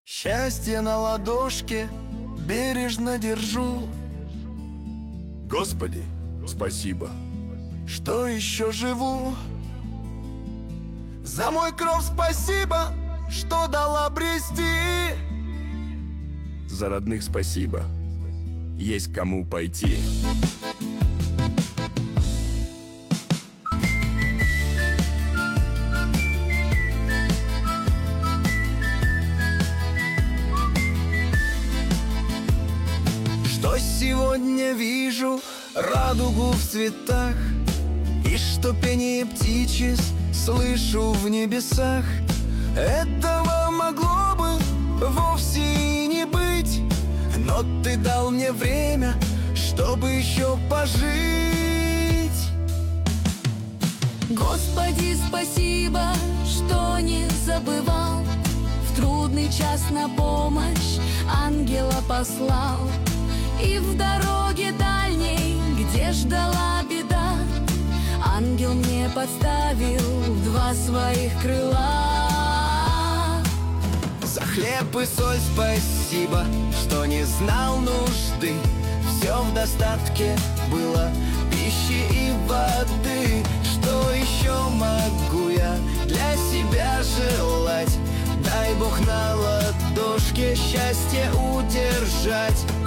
Счастье на ладошке бережно держу. Господи, спасибо, что еще живу. За мой кров спасибо, что дал обрести. За родных спасибо, есть кому пойти. Что сегодня вижу радугу в цветах, и что пение птичье слышу в небесах. Этого могло бы вовсе и не быть, но ты дал мне время, чтобы еще пожить. Господи, спасибо, что не забывал, в трудный час на помощь ангела послал. И в дороге дальней, где ждала беда, ангел мне подставил два своих крыла. За хлеб и соль спасибо, что не знал нужды. Все в достатке было пищи и воды. Что еще могу я для себя желать? Дай Бог на ладошке счастье удержать.